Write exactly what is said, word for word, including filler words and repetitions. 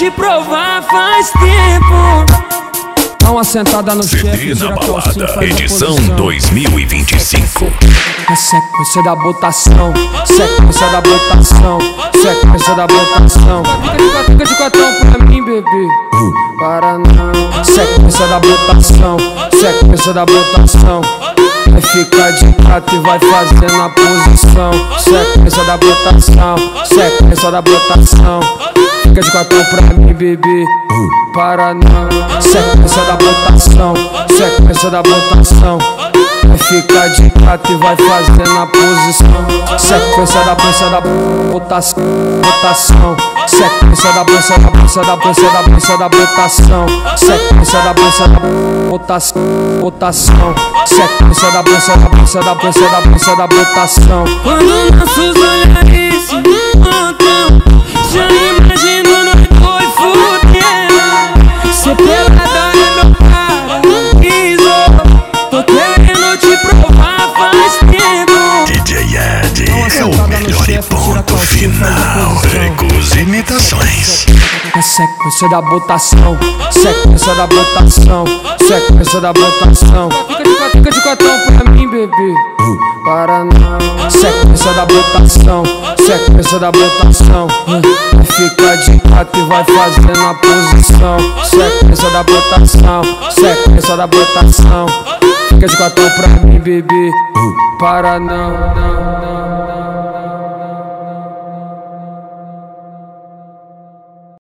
te provar faz tempo. Dá uma sentada no C D na balada, edição dois mil e vinte e cinco. A sequência da botação, sequência da botação, sequência da botação. Fica de quatro pra mim, bebê. Para não. Sequência da botação, sequência da botação. Vai ficar de quatro e vai fazendo a posição. Sequência da botação, sequência da botação. Fica de quatro pra mim, bebê. Para não. Sequência da botação, sequência da botação. Vai ficar de quatro e vai fazendo a posição. Sequência da dança da botação, botação. Sequência da dança da dança da dança da dança da botação. Sequência da dança da botação, botação. Sequência da dança da dança da dança da dança da botação. Quando nossos olhares se encontram, já imagino nós dois fudendo. Cê pelada é meu paraíso, tô querendo te provar faz tempo. D J Ed é o melhor e ponto final. Recuse imitações. A sequência da botação, sequência da botação, sequência da botação. Fica de quatro pra mim, bebê. Para não. Sequência da botação, sequência da botação. Vai ficar de quatro e vai fazendo a posição. Sequência da botação, sequência da botação. Fica de quatro pra mim, bebê. Para não.